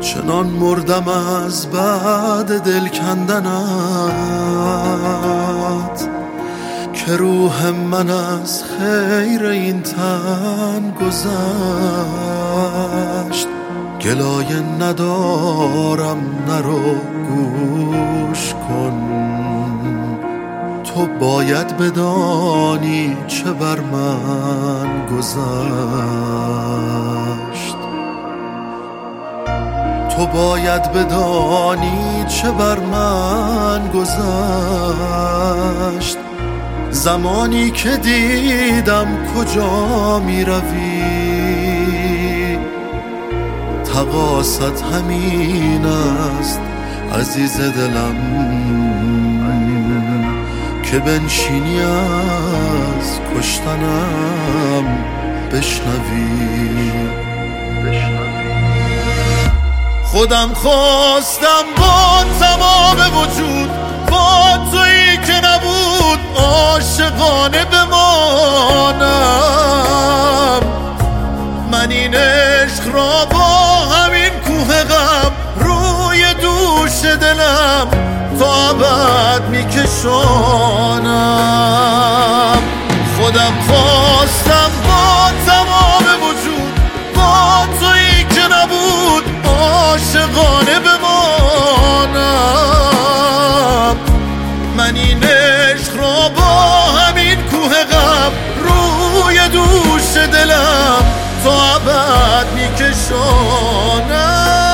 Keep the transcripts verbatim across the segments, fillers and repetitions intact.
چنان مردم از بعد دل کندنت که روح من از خیر این تن گذشت. گلایه ندارم نرو گوش کن، تو باید بدانی چه بر من گذشت. تو باید بدانی چه بر من گذشت. زمانی که دیدم کجا می روی، تقاصت همین است عزیز دلم که بنشینی از کشتنم بشنوی. خودم خواستم با تمام وجود با تویی که نبود عاشقانه بمانم. من این عشق را با همین کوه غم روی دوش دلم تا ابد میکشانم. خودم خواستم با تمام وجود با تویی که نبود عاشقانه بمانم. من این عشق را با همین کوه غم روی دوش دلم تا ابد میکشانم.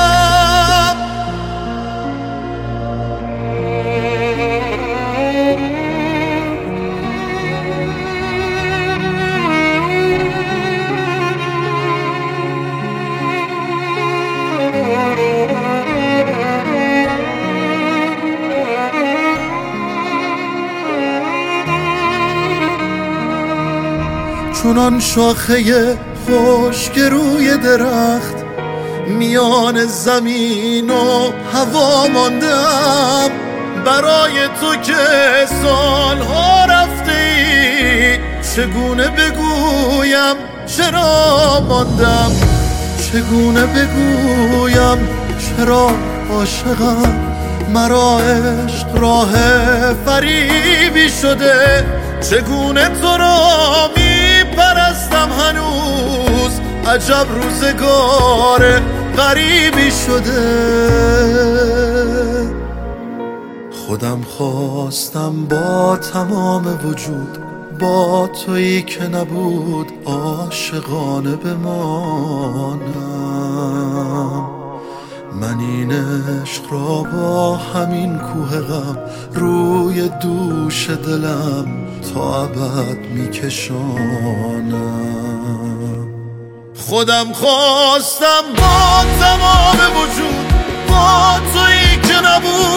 چونان شاخه خشک روی درخت میان زمین و هوا ماندم. برای تو که سالها رفته ای چگونه بگویم چرا ماندم. چگونه بگویم چرا عاشقم. مرا عشق راه فریبی شده. چگونه تو را می پرستم هنوز عجب روزگار غریبی شده. خودم خواستم با تمام وجود با تویی که نبود عاشقانه بمانم. من این عشق را با همین کوه غم روی دوش دلم تا ابد میکشانم. خودم خواستم با تمام وجود با تویی که نبود